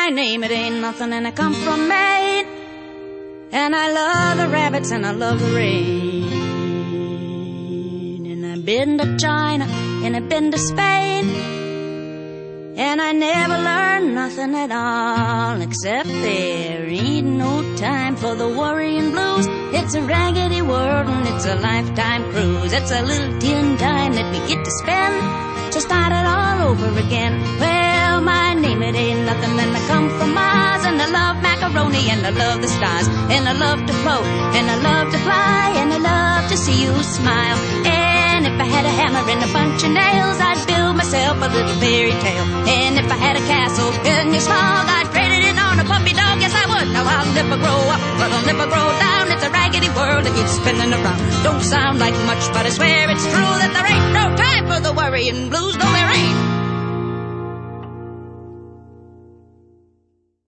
my name, it ain't nothing, and I come from Maine. And I love the rabbits and I love the rain. And I've been to China and I've been to Spain, and I never learned nothing at all, except there ain't no time for the worry and blues. It's a raggedy world and it's a lifetime cruise. It's a little tin time that we get to spend to start it all over again. Well, my name, it ain't nothing, and I come from Mars, and I love macaroni, and I love the stars, and I love to float, and I love to fly, and I love to see you smile. And if I had a hammer and a bunch of nails, I'd build myself a little fairy tale. And if I had a castle in your smog, I'd trade it in on a puppy dog. Yes, I would. Now I'll never grow up, but I'll never grow down. It's a raggedy world that keeps spinning around. Don't sound like much, but I swear it's true that there ain't no time for the worry and blues. No, there ain't.